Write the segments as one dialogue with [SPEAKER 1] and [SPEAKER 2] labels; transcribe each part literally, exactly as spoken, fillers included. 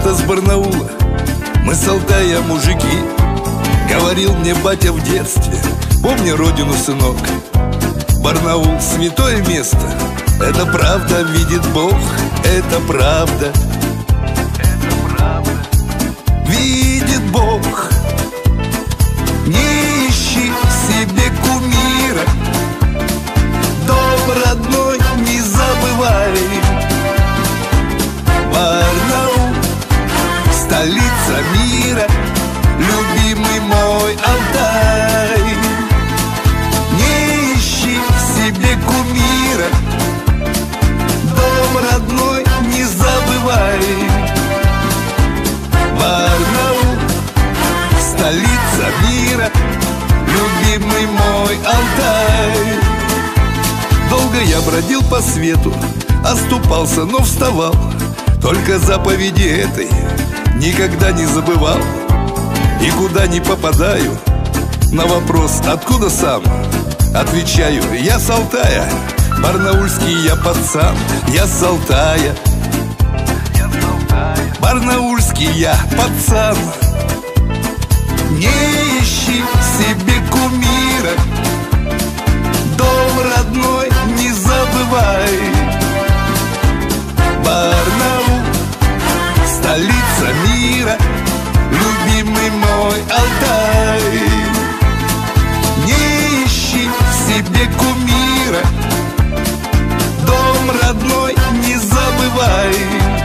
[SPEAKER 1] ребята с Барнаула, мы с Алтая мужики. Говорил мне батя в детстве: помни родину, сынок, Барнаул — святое место. Это правда, видит Бог, это правда. Видит Бог. Не ищи себе кумира, дом родной не забывай. Барнаул — столица мира, любимый мой Алтай. Не ищи себе кумира, дом родной не забывай. Барнаул — столица мира, любимый мой Алтай. Долго я бродил по свету, оступался, но вставал. Только заповеди этой никогда не забывал. И куда не попадаю, на вопрос «откуда сам?» отвечаю: я с Алтая, барнаульский я пацан. Я с Алтая, барнаульский я пацан. Не ищи себе кумира, дом родной не забывай. Барнаул — столица мира, любимый мой Алтай. Не ищи себе кумира, дом родной не забывай.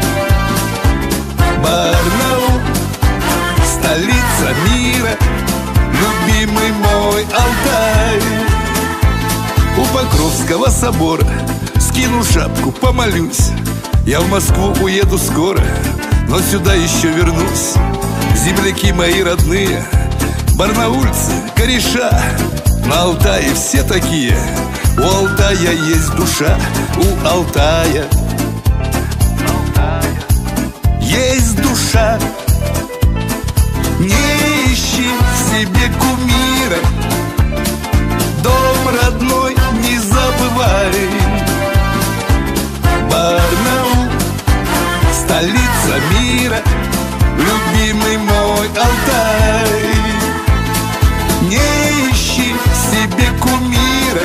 [SPEAKER 1] Барнаул — столица мира, любимый мой Алтай. У Покровского собора скину шапку, помолюсь. Я в Москву уеду скоро, но сюда еще вернусь. Земляки мои родные, барнаульцы, кореша, на Алтае все такие. У Алтая есть душа, у Алтая есть душа. Не ищи себе кумира, дом родной не забывай. Барнаул — столица мира, любимый мой Алтай. Не ищи себе кумира,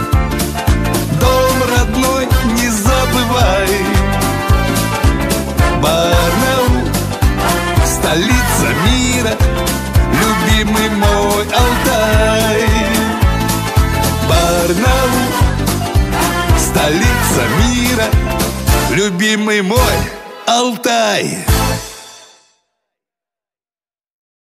[SPEAKER 1] дом родной не забывай. Барнаул — столица мира, любимый мой Алтай. Барнаул — столица мира, любимый мой Алтай.